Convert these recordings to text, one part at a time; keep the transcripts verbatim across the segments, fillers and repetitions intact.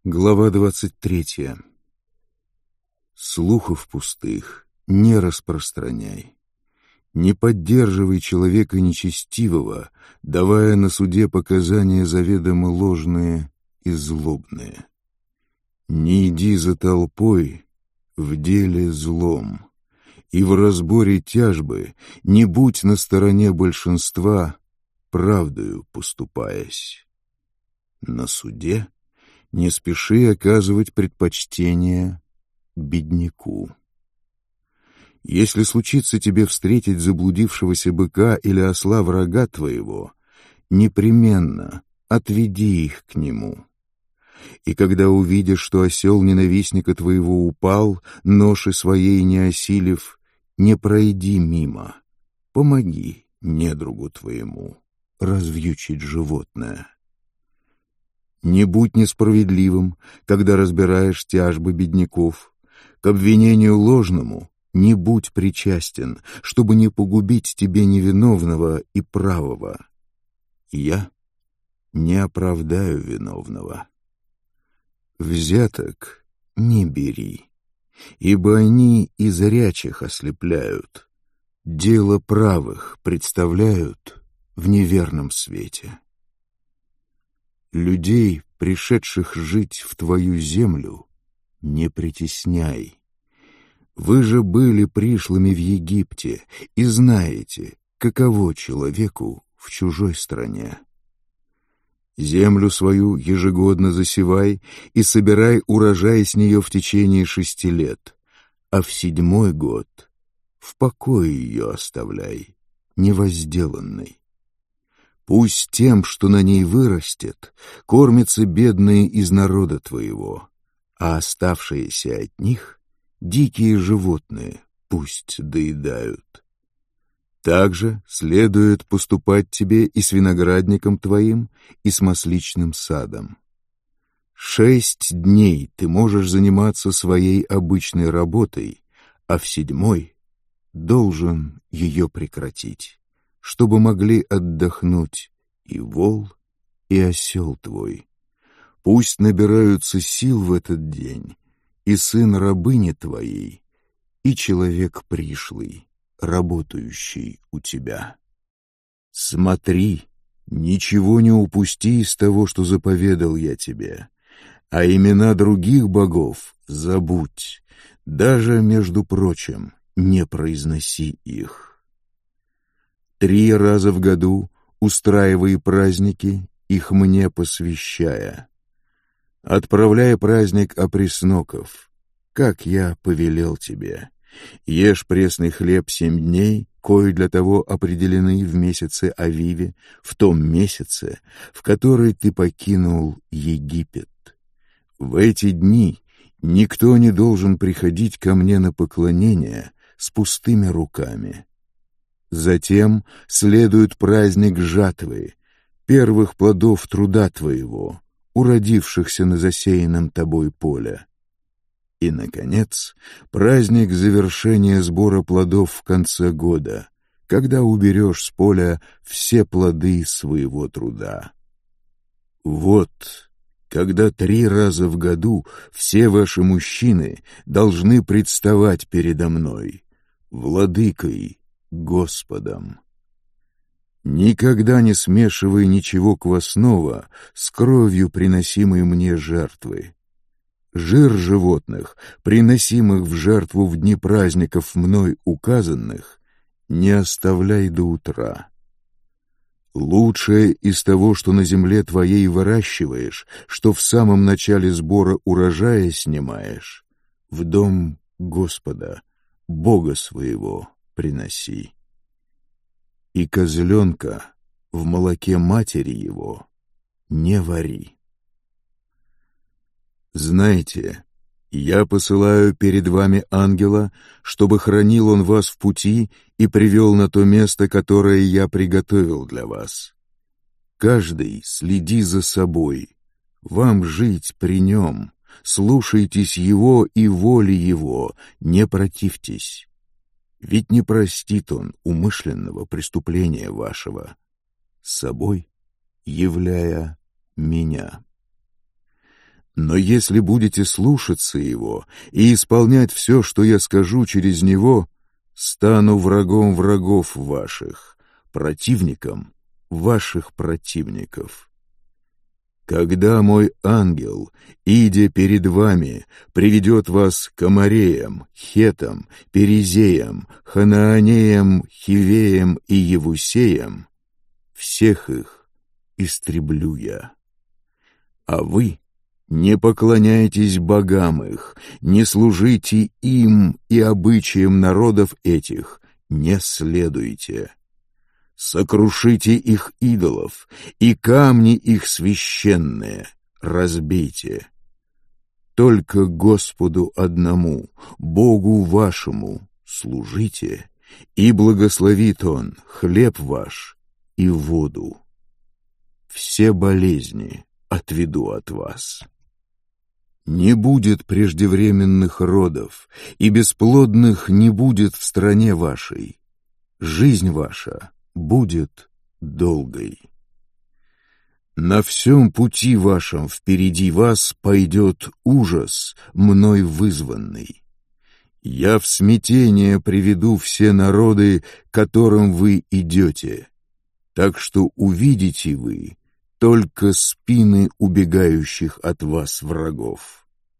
Глава двадцать третья. Слухов пустых не распространяй. Не поддерживай человека нечестивого, давая на суде показания заведомо ложные и злобные. Не иди за толпой в деле злом, и в разборе тяжбы не будь на стороне большинства, правдою поступаясь. На суде не спеши оказывать предпочтение бедняку. Если случится тебе встретить заблудившегося быка или осла врага твоего, непременно отведи их к нему. И когда увидишь, что осел ненавистника твоего упал, ноши своей не осилив, не пройди мимо, помоги недругу твоему развьючить животное. Не будь несправедливым, когда разбираешь тяжбы бедняков. К обвинению ложному не будь причастен, чтобы не погубить тебе невиновного и правого. Я не оправдаю виновного. Взяток не бери, ибо они и зрячих ослепляют, дело правых представляют в неверном свете. Людей, пришедших жить в твою землю, не притесняй. Вы же были пришлыми в Египте и знаете, каково человеку в чужой стране. Землю свою ежегодно засевай и собирай урожай с нее в течение шести лет, а в седьмой год в покое ее оставляй, невозделанной. Пусть тем, что на ней вырастет, кормятся бедные из народа твоего, а оставшиеся от них дикие животные пусть доедают. Также следует поступать тебе и с виноградником твоим, и с масличным садом. Шесть дней ты можешь заниматься своей обычной работой, а в седьмой должен ее прекратить, чтобы могли отдохнуть и вол, и осел твой. Пусть набираются сил в этот день и сын рабыни твоей, и человек пришлый, работающий у тебя. Смотри, ничего не упусти из того, что заповедал я тебе, а имена других богов забудь, даже, между прочим, не произноси их. Три раза в году устраивай праздники, их мне посвящая. Отправляй праздник опресноков, как я повелел тебе. Ешь пресный хлеб семь дней, кои для того определены в месяце Авиве, в том месяце, в который ты покинул Египет. В эти дни никто не должен приходить ко мне на поклонение с пустыми руками. Затем следует праздник жатвы, первых плодов труда твоего, уродившихся на засеянном тобой поле. И, наконец, праздник завершения сбора плодов в конце года, когда уберешь с поля все плоды своего труда. Вот, когда три раза в году все ваши мужчины должны представать передо мной, владыкой, Господом. Никогда не смешивай ничего квасного с кровью приносимой мне жертвы. Жир животных, приносимых в жертву в дни праздников мной указанных, не оставляй до утра. Лучшее из того, что на земле твоей выращиваешь, что в самом начале сбора урожая снимаешь, в дом Господа, Бога своего, приноси. И козленка в молоке матери его не вари. Знайте, я посылаю перед вами ангела, чтобы хранил он вас в пути и привел на то место, которое я приготовил для вас. Каждый следи за собой, вам жить при нем, слушайтесь его и воли его, не противьтесь. Ведь не простит он умышленного преступления вашего, собой являя меня. Но если будете слушаться его и исполнять все, что я скажу через него, стану врагом врагов ваших, противником ваших противников. Когда мой ангел, идя перед вами, приведет вас к Амореям, Хетам, Перезеям, Ханаанеям, Хивеям и Евусеям, всех их истреблю я. А вы не поклоняйтесь богам их, не служите им и обычаям народов этих, не следуйте. Сокрушите их идолов, и камни их священные разбейте. Только Господу одному, Богу вашему, служите, и благословит Он хлеб ваш и воду. Все болезни отведу от вас. Не будет преждевременных родов, и бесплодных не будет в стране вашей. Жизнь ваша будет долгой. На всем пути вашем впереди вас пойдет ужас, мной вызванный. Я в смятение приведу все народы, к которым вы идете, так что увидите вы только спины убегающих от вас врагов.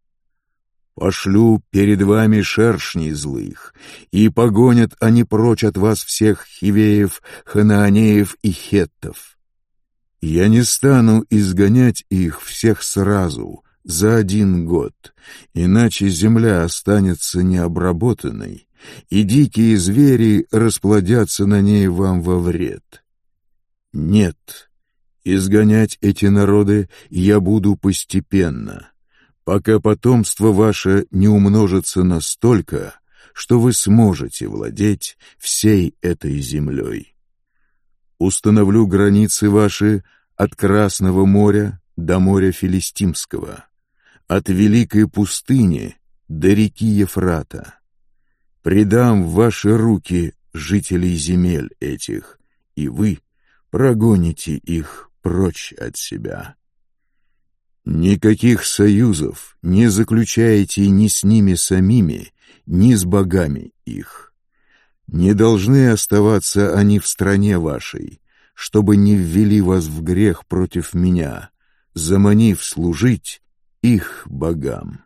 Пошлю перед вами шершней злых, и погонят они прочь от вас всех хивеев, ханаанеев и хеттов. Я не стану изгонять их всех сразу, за один год, иначе земля останется необработанной, и дикие звери расплодятся на ней вам во вред. Нет, изгонять эти народы я буду постепенно, пока потомство ваше не умножится настолько, что вы сможете владеть всей этой землей. Установлю границы ваши от Красного моря до моря Филистимского, от Великой пустыни до реки Ефрата. Предам в ваши руки жителей земель этих, и вы прогоните их прочь от себя. Никаких союзов не заключайте ни с ними самими, ни с богами их. Не должны оставаться они в стране вашей, чтобы не ввели вас в грех против меня, заманив служить их богам.